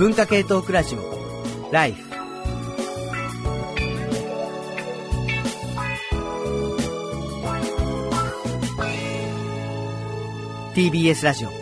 文化系トークラジオライフ。TBS ラジオ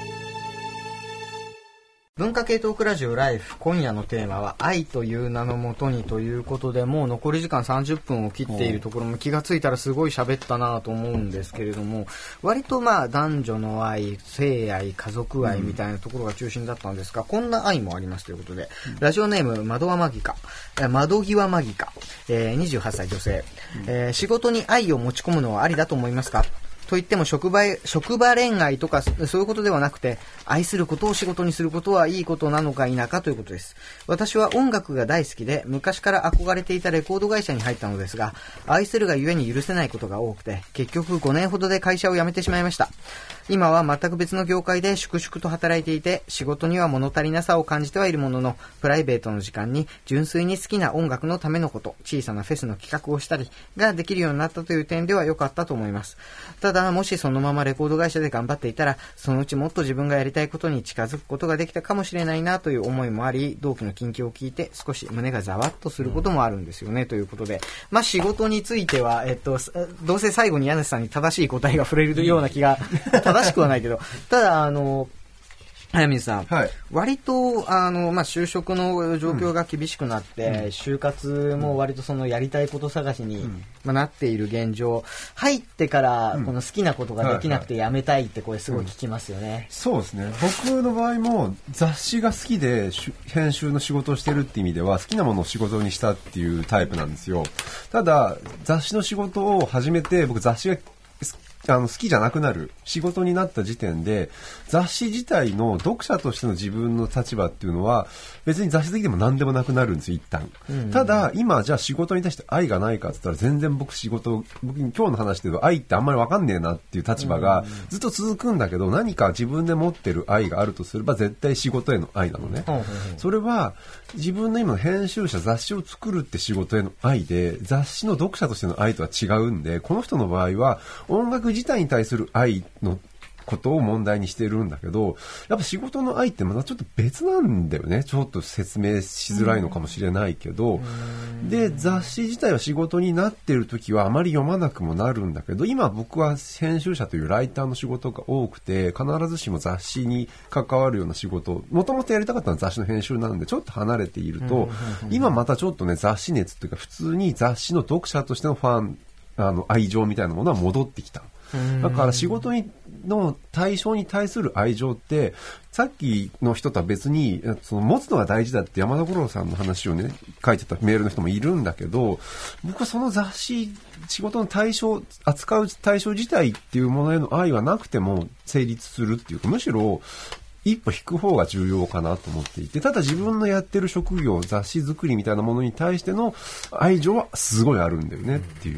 文化系トークラジオライフ。今夜のテーマは愛という名のもとにということで、もう残り時間30分を切っているところも気がついたらすごい喋ったなと思うんですけれども、割と男女の愛、性愛、家族愛みたいなところが中心だったんですが、こんな愛もありますということで、ラジオネーム窓際マギカ、28歳女性、仕事に愛を持ち込むのはありだと思いますかと言っても職場恋愛とかそういうことではなくて、愛することを仕事にすることはいいことなのか否かということです。私は音楽が大好きで昔から憧れていたレコード会社に入ったのですが、愛するがゆえに許せないことが多くて、結局5年ほどで会社を辞めてしまいました。今は全く別の業界で粛々と働いていて、仕事には物足りなさを感じてはいるものの、プライベートの時間に純粋に好きな音楽のためのこと、小さなフェスの企画をしたりができるようになったという点では良かったと思います。ただ、もしそのままレコード会社で頑張っていたら、そのうちもっと自分がやりたいことに近づくことができたかもしれないなという思いもあり、同期の近況を聞いて少し胸がざわっとすることもあるんですよね、ということで、仕事については、どうせ最後に柳さんに正しい答えが触れるような気が正しくはないけど、ただ早水さん、はい、割と就職の状況が厳しくなって、就活も割とそのやりたいこと探しに、なっている現状、入ってからこの好きなことができなくてやめたいってこれすごい聞きますよね。 そうですね。僕の場合も雑誌が好きで編集の仕事をしてるって意味では好きなものを仕事にしたっていうタイプなんですよ。ただ雑誌の仕事を始めて、僕雑誌が好きじゃなくなる仕事になった時点で、雑誌自体の読者としての自分の立場っていうのは別に雑誌好きでも何でもなくなるんですよ、一旦。ただ今じゃあ仕事に対して愛がないかって言ったら、全然僕今日の話で言うと愛ってあんまり分かんねえなっていう立場がずっと続くんだけど、何か自分で持ってる愛があるとすれば絶対仕事への愛なのね。それは自分の今の編集者、雑誌を作るって仕事への愛で、雑誌の読者としての愛とは違うんで、この人の場合は音楽自体に対する愛のことを問題にしてるんだけど、やっぱ仕事の愛ってまたちょっと別なんだよね。ちょっと説明しづらいのかもしれないけど、で雑誌自体は仕事になってる時はあまり読まなくもなるんだけど、今僕は編集者というライターの仕事が多くて、必ずしも雑誌に関わるような仕事、もともとやりたかったのは雑誌の編集なのでちょっと離れていると、今またちょっとね、雑誌熱っていうか普通に雑誌の読者としてのファン愛情みたいなものは戻ってきた。だから仕事の対象に対する愛情って、さっきの人とは別にその持つのが大事だって山田五郎さんの話をね書いてたメールの人もいるんだけど、僕はその雑誌、仕事の対象、扱う対象自体っていうものへの愛はなくても成立するっていうか、むしろ一歩引く方が重要かなと思っていて、ただ自分のやってる職業、雑誌作りみたいなものに対しての愛情はすごいあるんだよねっていう、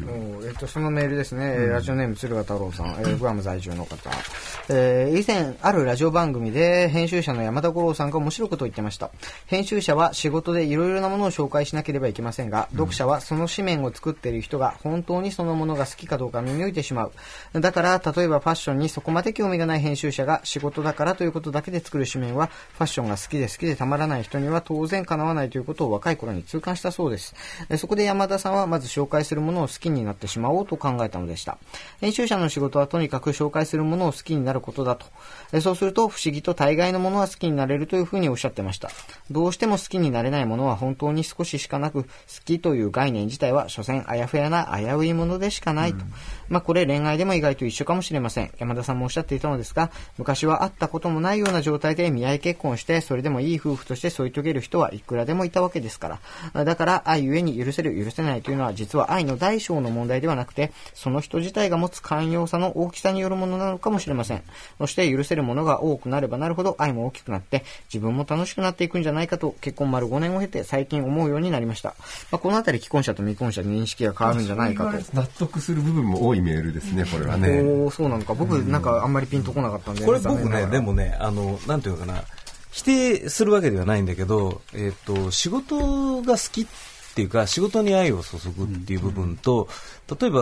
そのメールですね、ラジオネーム鶴ヶ太郎さん、グアム在住の方、以前あるラジオ番組で編集者の山田五郎さんが面白いことを言ってました。編集者は仕事でいろいろなものを紹介しなければいけませんが、読者はその紙面を作っている人が本当にそのものが好きかどうか見抜いてしまう。だから例えばファッションにそこまで興味がない編集者が仕事だからということだけで作る紙面は、ファッションが好きでたまらない人には当然かなわないということを若い頃に痛感したそうです。そこで山田さんはまず紹介するものを好きになってしまおうと考えたのでした。編集者の仕事はとにかく紹介するものを好きになることだと。そうすると不思議と大概のものは好きになれるというふうにおっしゃってました。どうしても好きになれないものは本当に少ししかなく、好きという概念自体は所詮あやふやな危ういものでしかないと。これ恋愛でも意外と一緒かもしれません。山田さんもおっしゃっていたのですが、昔は会ったこともないような状態で見合い結婚して、それでもいい夫婦として添い遂げる人はいくらでもいたわけですから。だから愛ゆえに許せる許せないというのは、実は愛の大小の問題ではなくて、その人自体が持つ寛容さの大きさによるものなのかもしれません。そして許せるものが多くなればなるほど愛も大きくなって、自分も楽しくなっていくんじゃないかと、結婚丸5年を経て最近思うようになりました。このあたり既婚者と未婚者で認識が変わるんじゃないかと。 納得する部分も多いメールですね、これはね。 そうなのか。僕なんかあんまりピンとこなかったんで、 これ僕ね、でもね、なんていうかな、否定するわけではないんだけど、仕事が好きっていうか仕事に愛を注ぐっていう部分と、例えば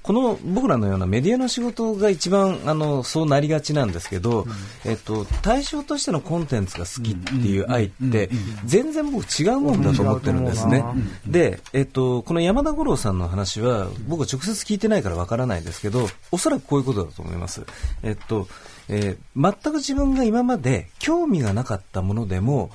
この僕らのようなメディアの仕事が一番そうなりがちなんですけど、対象としてのコンテンツが好きっていう愛って全然僕違うもんだと思ってるんですね。で、この山田五郎さんの話は僕は直接聞いてないからわからないですけど、おそらくこういうことだと思います。全く自分が今まで興味がなかったものでも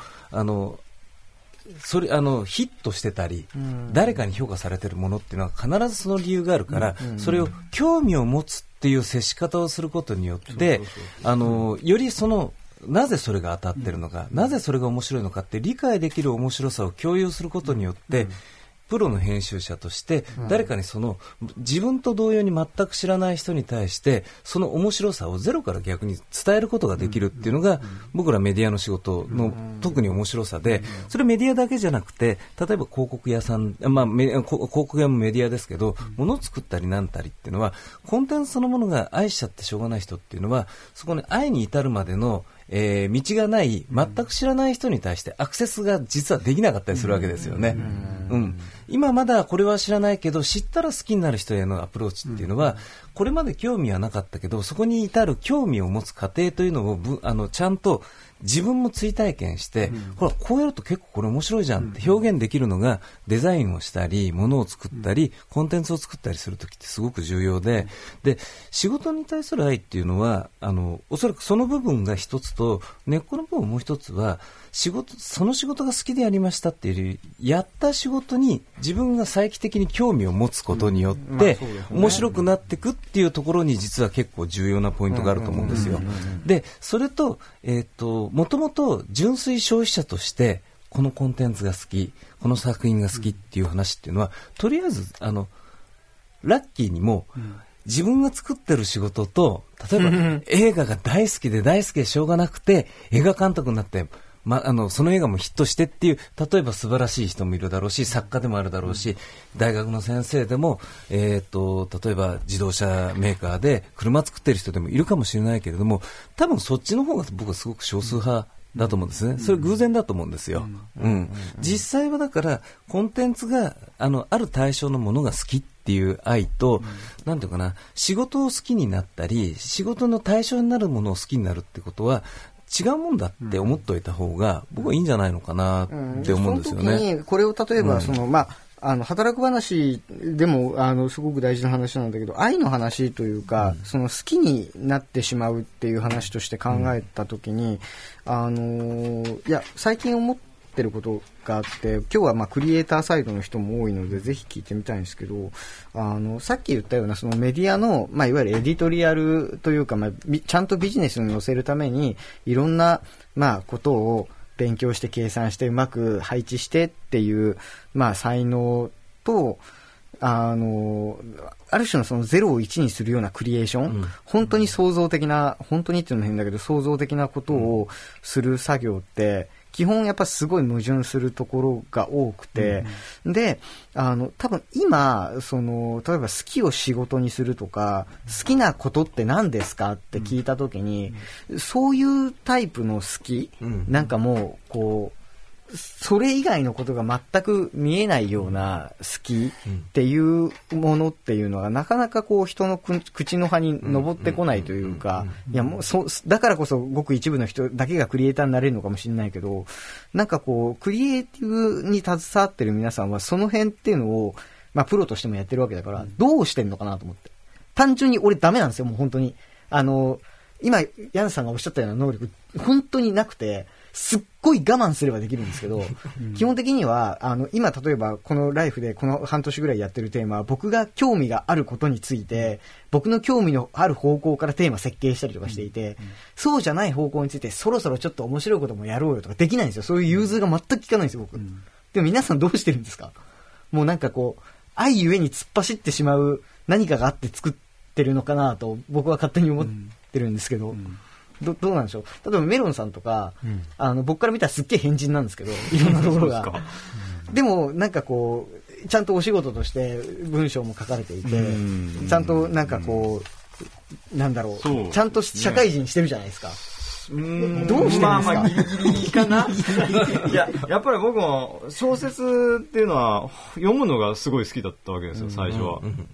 ヒットしてたり、誰かに評価されているものっていうのは必ずその理由があるから、それを興味を持つっていう接し方をすることによってよりなぜそれが当たっているのか、なぜそれが面白いのかって理解できる面白さを共有することによって、プロの編集者として誰かに自分と同様に全く知らない人に対してその面白さをゼロから逆に伝えることができるっていうのが僕らメディアの仕事の特に面白さで、それメディアだけじゃなくて、例えば広告屋さん、広告屋もメディアですけど、物を作ったりなんたりっていうのはコンテンツそのものが愛しちゃってしょうがない人っていうのは、そこに愛に至るまでの道がない全く知らない人に対してアクセスが実はできなかったりするわけですよね。今まだこれは知らないけど知ったら好きになる人へのアプローチっていうのは、これまで興味はなかったけどそこに至る興味を持つ過程というのをちゃんと自分も追体験して、ほらこうやると結構これ面白いじゃんって表現できるのがデザインをしたり物を作ったりコンテンツを作ったりするときってすごく重要で、仕事に対する愛っていうのはおそらくその部分が一つと、根っこの部分もう一つはその仕事が好きでやりましたっていうより、やった仕事に自分が再帰的に興味を持つことによって面白くなっていくっていうところに実は結構重要なポイントがあると思うんですよ。でそれともともと純粋消費者としてこのコンテンツが好き、この作品が好きっていう話っていうのは、とりあえずラッキーにも自分が作ってる仕事と、例えば映画が大好きでしょうがなくて映画監督になってその映画もヒットしてっていう、例えば素晴らしい人もいるだろうし、作家でもあるだろうし、大学の先生でも、例えば自動車メーカーで車作ってる人でもいるかもしれないけれども、多分そっちの方が僕はすごく少数派だと思うんですね。それ偶然だと思うんですよ。実際はだからコンテンツがある対象のものが好きっていう愛と、なんていうかな、仕事を好きになったり仕事の対象になるものを好きになるってことは違うもんだって思っておいた方が僕はいいんじゃないのかなって思うんですよね。 その時にこれを例えば働く話でもすごく大事な話なんだけど、愛の話というか、その好きになってしまうっていう話として考えた時に、いや最近思ってることがあって、今日はクリエイターサイドの人も多いのでぜひ聞いてみたいんですけど、さっき言ったようなそのメディアの、いわゆるエディトリアルというか、ちゃんとビジネスに乗せるためにいろんなことを勉強して計算してうまく配置してっていう、才能とある種のその0を1にするようなクリエーション、本当に創造的な、本当にっていうのも変だけど創造的なことをする作業って基本やっぱすごい矛盾するところが多くて、で多分今例えば好きを仕事にするとか、好きなことって何ですかって聞いた時に、そういうタイプの好き、なんかもうそれ以外のことが全く見えないような好きっていうものっていうのはなかなか人の口の葉に上ってこないというか、いやもうだからこそごく一部の人だけがクリエイターになれるのかもしれないけど、なんかクリエイティブに携わってる皆さんはその辺っていうのを、プロとしてもやってるわけだから、どうしてんのかなと思って。単純に俺ダメなんですよ、もう本当に。今柳さんがおっしゃったような能力本当になくて、すっごい我慢すればできるんですけど、基本的には今例えばこのライフでこの半年ぐらいやってるテーマは、僕が興味があることについて僕の興味のある方向からテーマ設計したりとかしていて、そうじゃない方向についてそろそろちょっと面白いこともやろうよとかできないんですよ。そういう融通が全く効かないんですよ僕。でも皆さんどうしてるんですか？もうなんか愛ゆえに突っ走ってしまう何かがあって作ってるのかなと僕は勝手に思ってるんですけど、どうなんでしょう。例えばメロンさんとか、僕から見たらすっげえ変人なんですけど、いろんなところがでもなんかちゃんとお仕事として文章も書かれていて、ちゃんとなんかなんだろう、ちゃんと社会人してるじゃないですか。どうしてるんですか？ ギリギリかな。いや、やっぱり僕も小説っていうのは読むのがすごい好きだったわけですよ、最初は。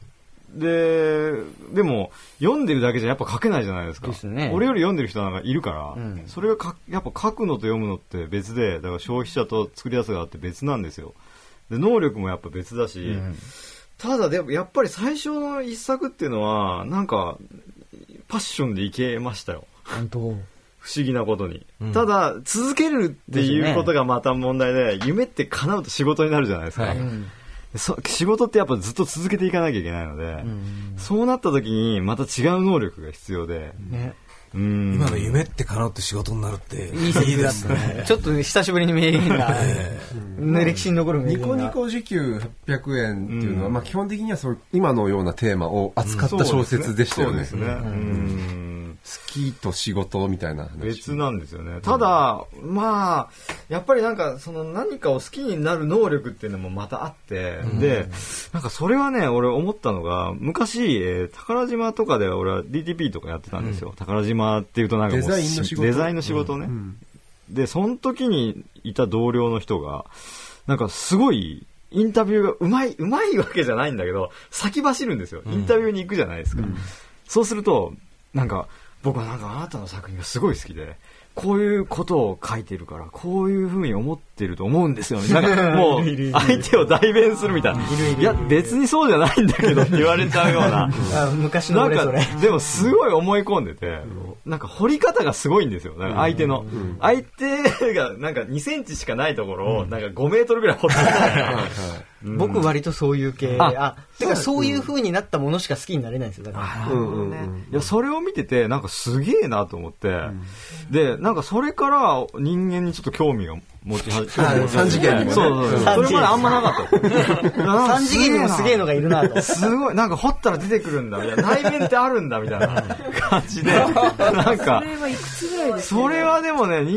でも読んでるだけじゃやっぱ書けないじゃないですか。 ですね。 俺より読んでる人なんかいるから、 うん、 それがやっぱ書くのと読むのって別で、だから消費者と作り出すがあって別なんですよ。で能力もやっぱ別だし、うん、ただでもやっぱり最初の一作っていうのはなんかパッションでいけましたよ。 本当。 不思議なことに、うん、ただ続けるっていうことがまた問題で、夢って叶うと仕事になるじゃないですか、はい、仕事ってやっぱずっと続けていかなきゃいけないので、うん、そうなった時にまた違う能力が必要で、ね、 今の夢って叶って仕事になるっていいですね。ちょっと久しぶりに名言が、歴史に残る名言が。 ニコニコ時給800円っていうのは、まあ、基本的にはそう今のようなテーマを扱った小説でしたよね。 そうですね。 好きと仕事みたいな話。 別なんですよね。ただ、まあやっぱりなんかその何かを好きになる能力っていうのもまたあって、でなんかそれはね、俺思ったのが昔、宝島とかで俺は DTP とかやってたんですよ。宝島っていうとなんかもうデザインの仕事ね。でその時にいた同僚の人がなんかすごいインタビューがうまいわけじゃないんだけど先走るんですよ。インタビューに行くじゃないですか。そうするとなんか僕はなんかあなたの作品がすごい好きでこういうことを書いてるからこういうふうに思ってると思うんですよね。なんかもう相手を代弁するみたいな。いや別にそうじゃないんだけどって言われちゃうような昔の俺それ。 でもすごい思い込んでて、なんか掘り方がすごいんですよ。なんか相手がなんか2センチしかないところをなんか5メートルぐらい掘ってる。僕割とそういう系。てかそういう風になったものしか好きになれないんですよ。だからいやそれを見ててなんかすげえなと思って、でなんかそれから人間にちょっと興味が持ち始めて、 3次元にもね。 そうそれまであんまなかった。 3次元にもすげえのがいるなと。 すごいなんか掘ったら出てくるんだみたいな、内面ってあるんだみたいな感じで、なんかそれはいくつぐらいですか？ それはでもね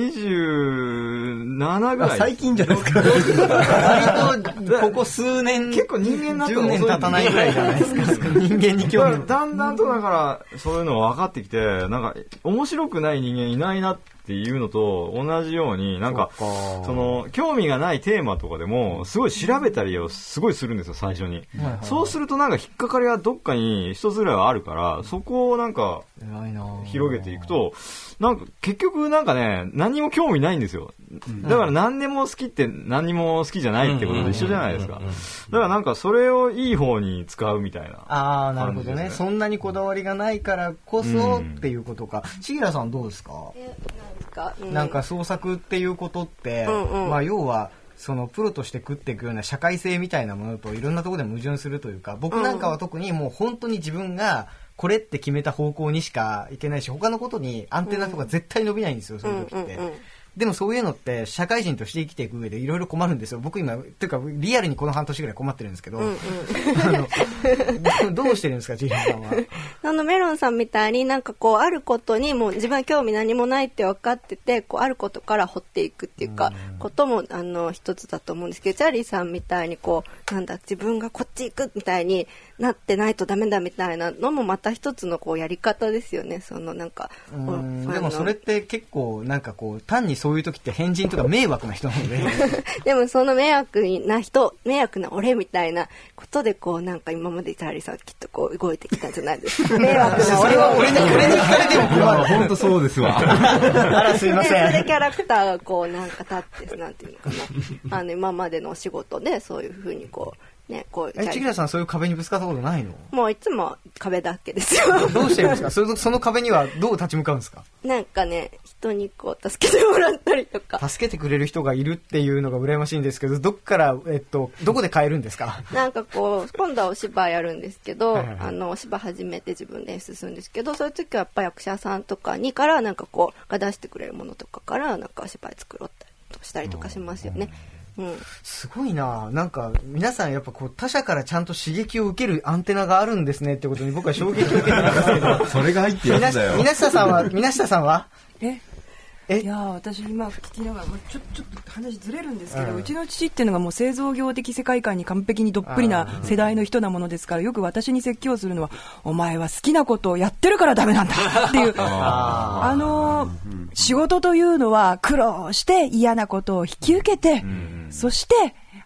27ぐらい。 最近じゃないですか。 割とここ数年、 結構人間になったの 10年経たないぐらいじゃないですか。人間に興味だんだんとだからそういうのが分かってきて、なんか面白くない人間いないなっていうのと同じように、なんかその興味がないテーマとかでもすごい調べたりをすごいするんですよ最初に。そうするとなんか引っかかりがどっかに一つぐらいはあるから、そこをなんか広げていくとなんか結局なんかね何も興味ないんですよ。だから何でも好きって何も好きじゃないってことと一緒じゃないですか。だからなんかそれをいい方に使うみたいな。 なるほどね。そんなにこだわりがないからこそっていうことか。千木良さんどうですか？なんか創作っていうことって、まあ要はそのプロとして食っていくような社会性みたいなものといろんなところで矛盾するというか、僕なんかは特にもう本当に自分がこれって決めた方向にしかいけないし、他のことにアンテナとか絶対伸びないんですよ、そういう時って。でもそういうのって社会人として生きていく上でいろいろ困るんですよ。僕今というかリアルにこの半年ぐらい困ってるんですけど、どうしてるんですか、千尋さんは。 メロンさんみたいになんかこうあることにもう自分は興味何もないって分かってて、こうあることから掘っていくっていうか、ことも一つだと思うんですけど、チャーリーさんみたいにこうなんだ自分がこっち行くみたいになってないとダメだみたいなのもまた一つのこうやり方ですよね。そのなんかでもそれって結構なんかこう単にそういう時って変人とか迷惑な人なのででもその迷惑な俺みたいなことでこうなんか今までチャーリーさんきっとこう動いてきたんじゃないですか。迷惑な俺は俺に聞かれても困る。 本当そうですわ。 あらすいません。 それでキャラクターがこうなんか立ってなんていうのかな今までのお仕事でそういうふうにこうね、 千木さんそういう壁にぶつかったことないの？ もういつも壁だけですよ。 どうしてるんですか？その壁にはどう立ち向かうんですか？ なんかね、人にこう助けてもらったりとか。 助けてくれる人がいるっていうのが羨ましいんですけど、どこで買えるんですか？ なんかこう今度はお芝居やるんですけど、お芝居始めて自分で演出するんですけど、そういう時はやっぱ役者さんとかにからなんかこうが出してくれるものとかからなんかお芝居作ろうとしたりとかしますよね。 すごいな。なんか皆さんやっぱこう他者からちゃんと刺激を受けるアンテナがあるんですねってことに僕は衝撃を受けてるんですけどそれが入ってるんだよ。 水下さんはいや私今聞きながらちょっと話ずれるんですけど、うちの父っていうのがもう製造業的世界観に完璧にどっぷりな世代の人なものですから、よく私に説教するのはお前は好きなことをやってるからダメなんだっていう仕事というのは苦労して嫌なことを引き受けて、そして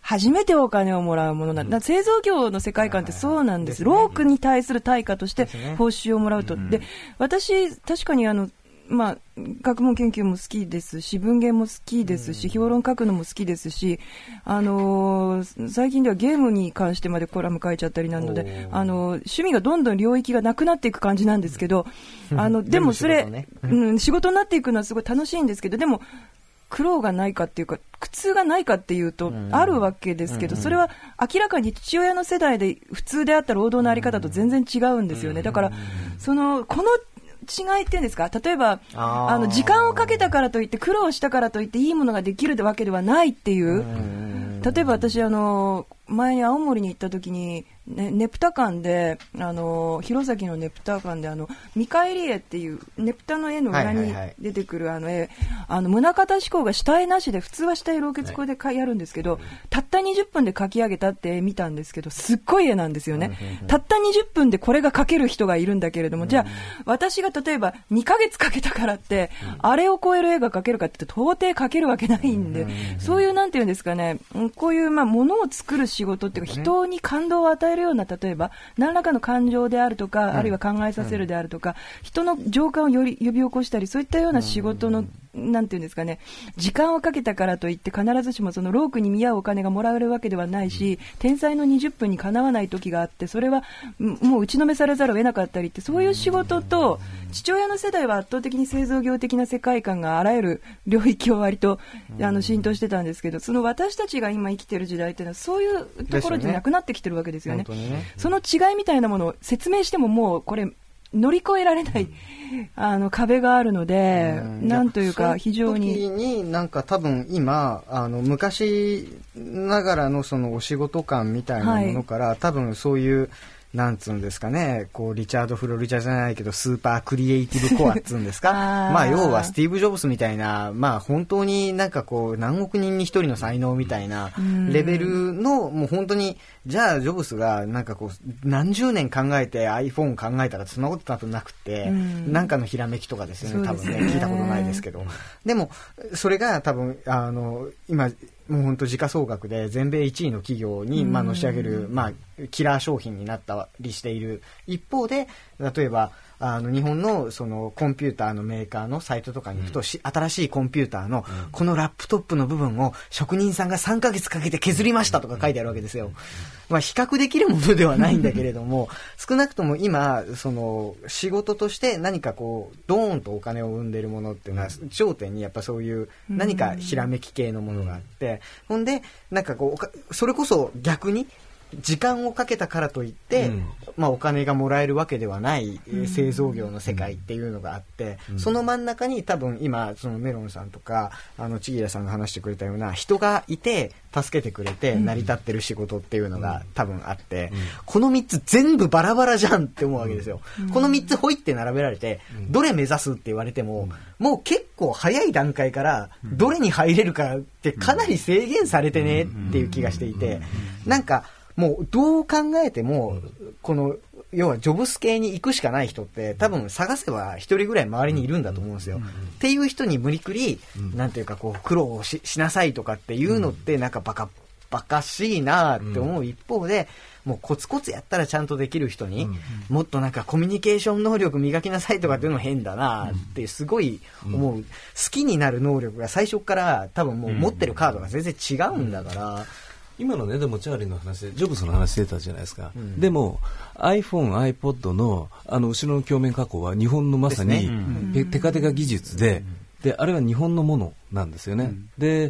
初めてお金をもらうものなんだ。製造業の世界観ってそうなんです。労苦に対する対価として報酬をもらうと。で、私、確かにまあ、学問研究も好きですし、文芸も好きですし、評論書くのも好きですし、最近ではゲームに関してまでコラム書いちゃったりなので、趣味がどんどん領域がなくなっていく感じなんですけど、でもそれ、仕事になっていくのはすごい楽しいんですけど、でも、苦労がないかっていうか、苦痛がないかっていうと、あるわけですけど、それは明らかに父親の世代で普通であった労働のあり方と全然違うんですよね。だから、この違いっていうんですか、例えば時間をかけたからといって苦労したからといっていいものができるわけではないっていう。例えば私前に青森に行った時に、ねぷた館で弘前のねぷた館で見返り絵っていうねぷたの絵の裏に出てくる絵、宗像志功が下絵なしで、普通は下絵老血工でやるんですけど、たった20分で描き上げたって絵見たんですけど、すっごい絵なんですよね。たった20分でこれが描ける人がいるんだけれども、じゃあ私が例えば2ヶ月かけたからって、あれを超える絵が描けるかって到底描けるわけないんで、そういうなんていうんですかね、こういうものを作る仕事っていうか、人に感動を与えるような、例えば何らかの感情であるとか、あるいは考えさせるであるとか、人の情感をより呼び起こしたり、そういったような仕事の、なんていうんですかね、時間をかけたからといって必ずしもその労苦に見合うお金がもらえるわけではないし、天才の20分にかなわない時があって、それはもう打ちのめされざるを得なかったりって、そういう仕事と、父親の世代は圧倒的に製造業的な世界観があらゆる領域を割と浸透してたんですけど、その私たちが今生きている時代っていうのはそういうところでなくなってきてるわけですよね。その違いみたいなものを説明してももうこれ乗り越えられない壁があるので、なんというか非常に。 その時になんか多分今昔ながらのそのお仕事感みたいなものから、多分そういうなんつうんですかね、こうリチャード・フロリチャじゃないけどスーパークリエイティブコアっつうんですかまあ要はスティーブ・ジョブスみたいな、まあ本当になんかこう何億人に一人の才能みたいなレベルの、もう本当に、じゃあジョブスがなんかこう何十年考えて iPhone 考えたらそんなこと多分なくて、なんかのひらめきとかですよね、多分ね、聞いたことないですけど、でもそれが多分今もう本当時価総額で全米1位の企業にのし上げる、キラー商品になったりしている一方で、例えば日本のそのコンピューターのメーカーのサイトとかに行くと、新しいコンピューターのこのラップトップの部分を職人さんが3ヶ月かけて削りましたとか書いてあるわけですよ。比較できるものではないんだけれども少なくとも今その仕事として何かこうドーンとお金を生んでいるものっていうのは頂点にやっぱそういう何かひらめき系のものがあって、ほんでなんかこうそれこそ逆に時間をかけたからといって、お金がもらえるわけではない製造業の世界っていうのがあって、その真ん中に多分今そのメロンさんとか千木屋さんが話してくれたような人がいて助けてくれて成り立ってる仕事っていうのが多分あって、この3つ全部バラバラじゃんって思うわけですよ。この3つほいって並べられてどれ目指すって言われても、もう結構早い段階からどれに入れるかってかなり制限されてねっていう気がしていて、なんかもうどう考えてもこの要はジョブス系に行くしかない人って多分探せば一人ぐらい周りにいるんだと思うんですよ。っていう人に無理くりなんていうかこう苦労を しなさいとかっていうのってなんかバカしいなって思う一方で、もうコツコツやったらちゃんとできる人にもっとなんかコミュニケーション能力磨きなさいとかっていうのも変だなってすごい思う。好きになる能力が最初から多分もう持ってるカードが全然違うんだから、 今のね、でもチャーリーの話でジョブズの話出たじゃないですか、でも iPhone、iPod の後ろの鏡面加工は日本のまさにテカテカ技術で、あれは日本のものなんですよね、で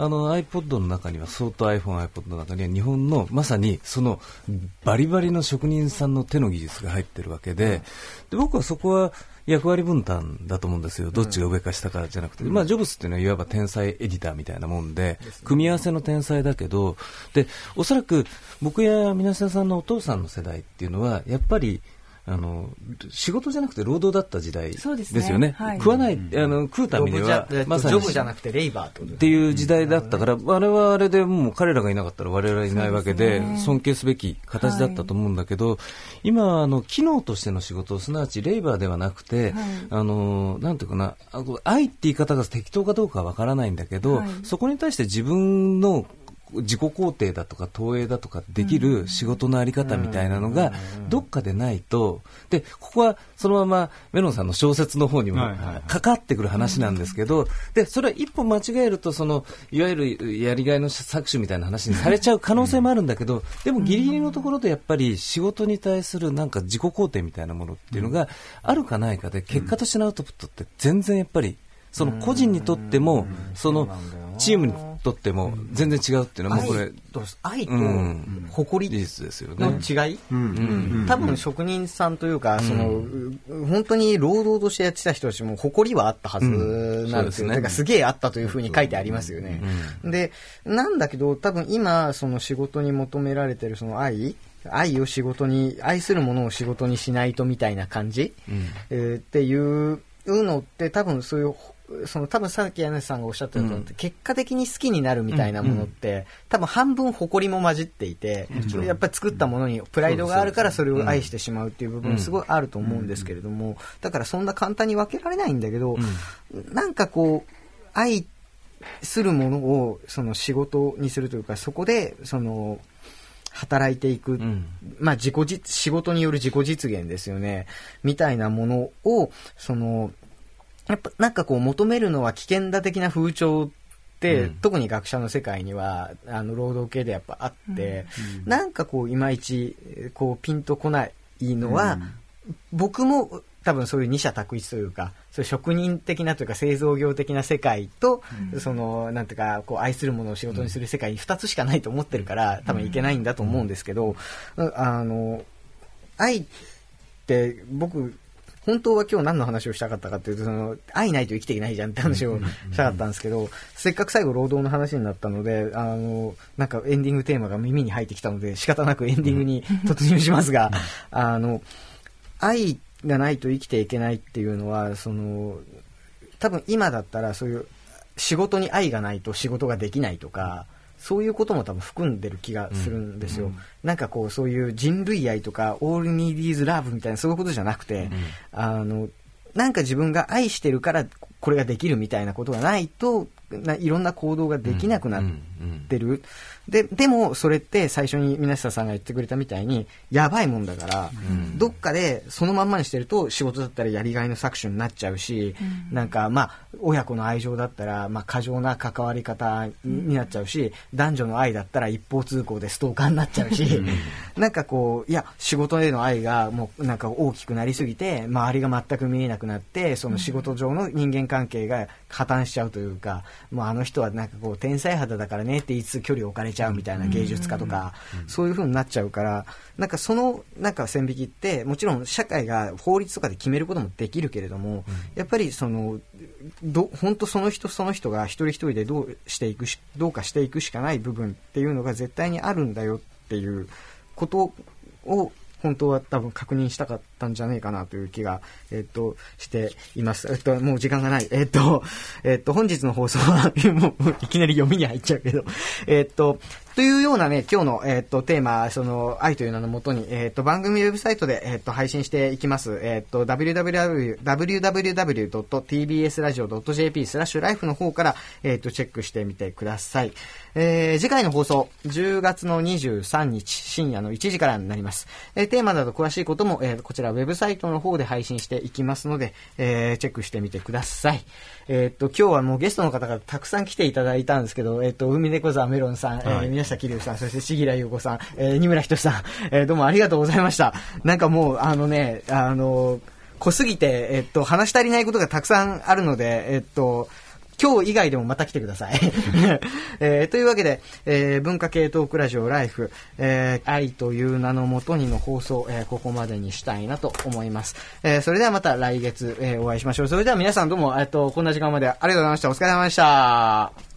iPod の中には相当 iPhone、iPod の中には日本のまさにそのバリバリの職人さんの手の技術が入ってるわけで、僕はそこは役割分担だと思うんですよ。どっちが上か下かじゃなくて、ジョブスっていうのはいわば天才エディターみたいなもんで、組み合わせの天才だけど、でおそらく僕や皆さんのお父さんの世代っていうのはやっぱり仕事じゃなくて労働だった時代ですよね。食わない、食うためにはまさにジョブじゃなくてレイバーっていう時代だったから、あれはあれでもう彼らがいなかったら我々いないわけで、尊敬すべき形だったと思うんだけど、今機能としての仕事、すなわちレイバーではなくて、なんていうかな、愛って言い方が適当かどうかはわからないんだけど、そこに対して自分の自己肯定だとか投影だとかできる仕事のあり方みたいなのがどっかでないと、でここはそのままメロンさんの小説の方にもかかってくる話なんですけど、でそれは一歩間違えるといわゆるやりがいの搾取みたいな話にされちゃう可能性もあるんだけど、でもギリギリのところでやっぱり仕事に対するなんか自己肯定みたいなものっていうのがあるかないかで、結果としてのアウトプットって全然やっぱりその個人にとってもそのチームにとっても全然違うっていうのはもうこれ愛と誇りの違い、多分職人さんというか本当に労働としてやってた人たちも誇りはあったはずなんですよ。すげえあったというふうに書いてありますよね。でなんだけど多分今その仕事に求められてるその愛を仕事に、愛するものを仕事にしないとみたいな感じ、っていうのって多分そういう多分さっき柳さんがおっしゃったように、結果的に好きになるみたいなものって、多分半分誇りも混じっていて、やっぱり作ったものにプライドがあるからそれを愛してしまうっていう部分すごいあると思うんですけれども、だからそんな簡単に分けられないんだけど、なんかこう愛するものをその仕事にするというか、そこで働いていく、仕事による自己実現ですよねみたいなものをやっぱなんかこう求めるのは危険だ的な風潮って、特に学者の世界には労働系でやっぱあって、なんかこういまいちこうピンとこないのは、僕も多分そういう二者択一というか、そういう職人的なというか製造業的な世界と、なんていうかこう愛するものを仕事にする世界に2つしかないと思ってるから多分いけないんだと思うんですけど、愛って僕本当は今日何の話をしたかったかというと、愛ないと生きていけないじゃんって話をしたかったんですけど、せっかく最後労働の話になったので、なんかエンディングテーマが耳に入ってきたので仕方なくエンディングに突入しますが、愛がないと生きていけないっていうのは多分今だったらそういう仕事に愛がないと仕事ができないとか、そういうことも多分含んでる気がするんですよ。なんかこうそういう人類愛とか All Need is Love みたいなそういうことじゃなくて、なんか自分が愛してるからこれができるみたいなことがないといろんな行動ができなくなってる。でもそれって最初に水下さんが言ってくれたみたいにやばいもんだから、どっかでそのまんまにしてると仕事だったらやりがいの搾取になっちゃうし、なんか親子の愛情だったら過剰な関わり方になっちゃうし、男女の愛だったら一方通行でストーカーになっちゃうし、なんかこう仕事への愛がもうなんか大きくなりすぎて周りが全く見えなくなって、その仕事上の人間関係が破綻しちゃうというか、もうあの人はなんかこう天才肌だからねっていつ距離を置かれちゃうみたいな、芸術家とかそういう風になっちゃうから、なんかなんか線引きってもちろん社会が法律とかで決めることもできるけれども、やっぱり本当その人が一人一人でどうかしていくしかない部分っていうのが絶対にあるんだよっていうことを本当は多分確認したかったんじゃないかなという気が、しています。もう時間がない。本日の放送はもういきなり読みに入っちゃうけど、というようなね、今日の、テーマ、愛という名のもとに、番組ウェブサイトで、配信していきます。www.tbsradio.jp/life の方から、チェックしてみてください。次回の放送、10月の23日深夜の1時からになります。テーマなど詳しいことも、こちらウェブサイトの方で配信していきますので、チェックしてみてください。今日はもうゲストの方がたくさん来ていただいたんですけど、海猫沢メロンさん、宮下桐生さん、そして重良優子さん、二村仁さん、どうもありがとうございました。なんかもう濃すぎて、話し足りないことがたくさんあるので、今日以外でもまた来てください。というわけで、文化系トークラジオライフ、愛という名のもとにの放送、ここまでにしたいなと思います。それではまた来月、お会いしましょう。それでは皆さんどうも、こんな時間までありがとうございました。お疲れ様でした。